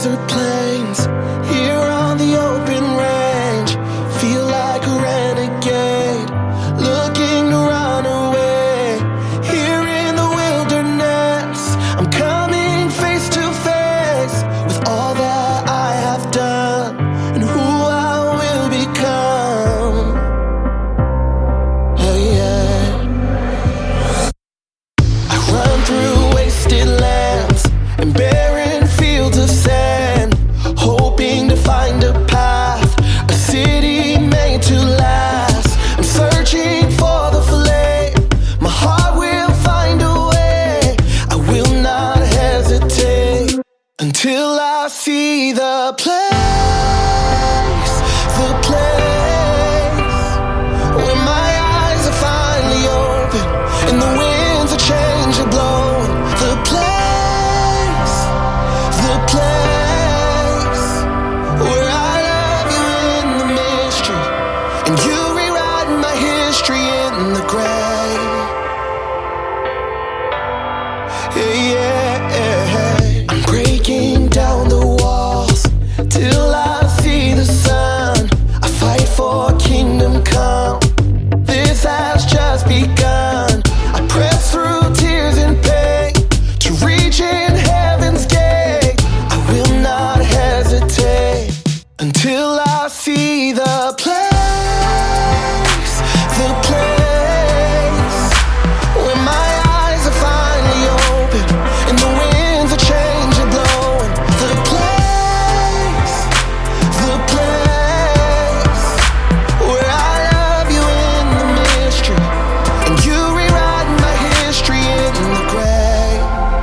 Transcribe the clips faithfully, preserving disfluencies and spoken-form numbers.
desert plains, here on the open range. Feel like a renegade, looking to run away. Here in the wilderness, I'm coming face to face with all that I have done and who I will become. Oh yeah. I run through wasted lands and barren fields of sand, hoping to find a path, a city made to last. I'm searching for the flame, my heart will find a way. I will not hesitate until I see the place, the place where my eyes are finally open and the winds of change are blowing. The place, the place where I love you in the mystery and you rewrite my history in the grave. Yeah, yeah. I'm breaking down the walls till I see the sun. I fight for kingdom come. This has just begun. I press through tears and pain to reach in heaven's gate. I will not hesitate until I see the place, the place where my eyes are finally open and the winds of change are blowing. The place, the place where I love you in the mystery and you rewrite my history in the grave.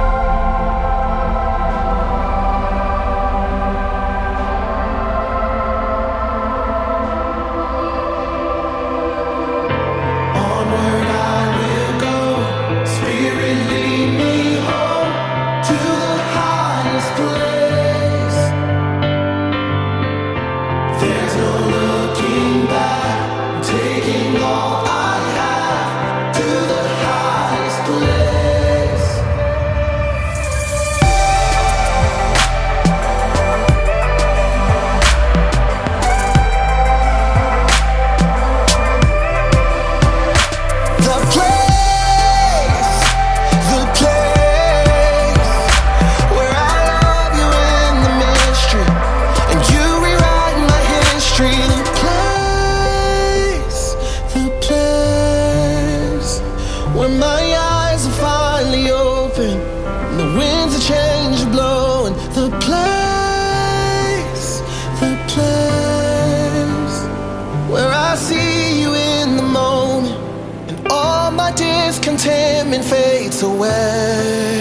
Onward I will go, Spirit lead me home to the highest place. There's no looking back, I'm taking all I have to the highest place. The place, the place where I love you in the mystery and you rewrite my history. The place, the place where my eyes are finally open and the winds of change are blowing. The place, the place where I see you in the moment and all my discontentment fades away.